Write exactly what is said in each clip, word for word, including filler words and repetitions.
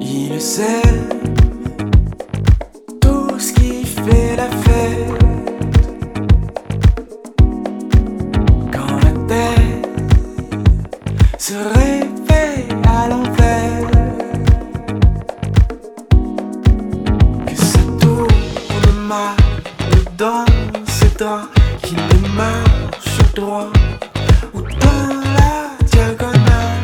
Il sait tout ce qui fait la fête. Quand la terre se réveille à l'envers, que ça tourne mal dans ses draps, qu'il ne marche droit ou dans la diagonale.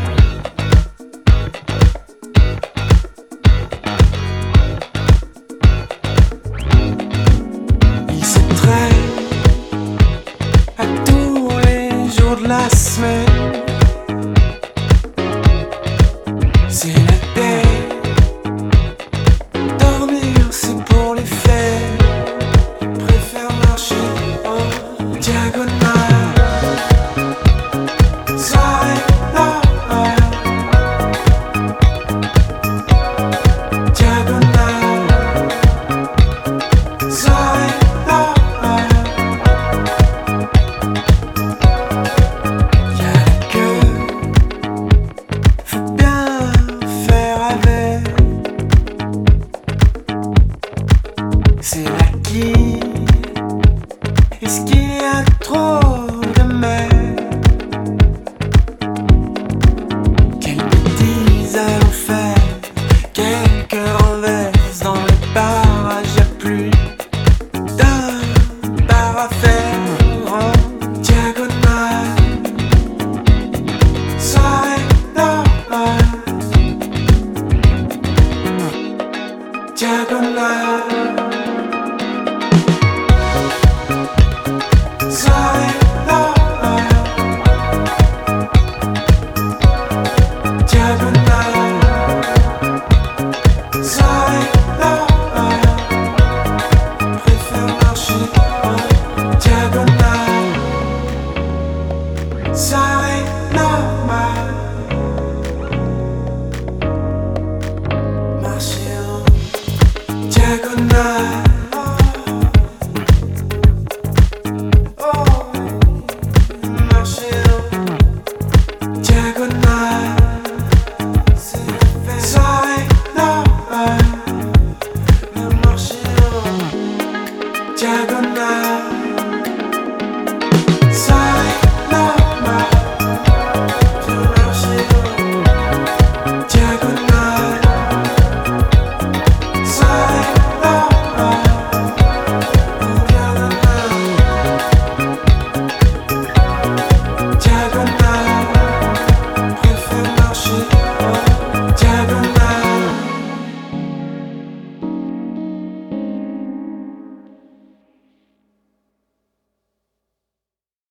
Il se traîne à tous les jours de la semaine. C'est